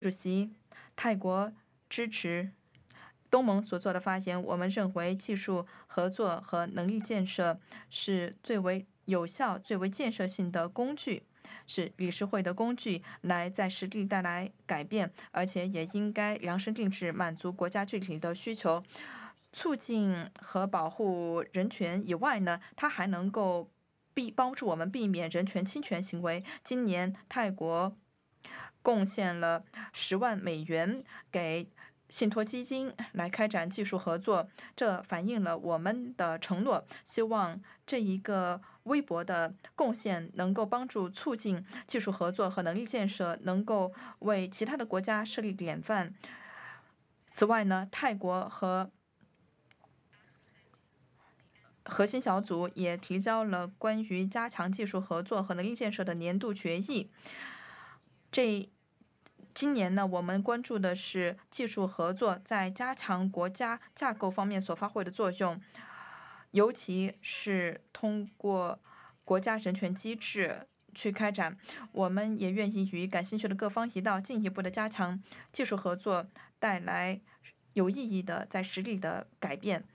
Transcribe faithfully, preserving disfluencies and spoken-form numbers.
主席，泰国支持东盟所做的发言，我们认为技术合作和能力建设是最为有效、最为建设性的工具，是理事会的工具，来在实地带来改变，而且也应该量身定制，满足国家具体的需求。促进和保护人权以外呢，它还能够避帮助我们避免人权侵权行为。今年泰国贡献了十万美元给信托基金来开展技术合作，这反映了我们的承诺，希望这一个微薄的贡献能够帮助促进技术合作和能力建设，能够为其他的国家设立典范。此外呢，泰国和核心小组也提交了关于加强技术合作和能力建设的年度决议。这今年呢，我们关注的是技术合作在加强国家架构方面所发挥的作用，尤其是通过国家人权机制去开展。我们也愿意与感兴趣的各方一道进一步的加强技术合作，带来有意义的在实力的改变。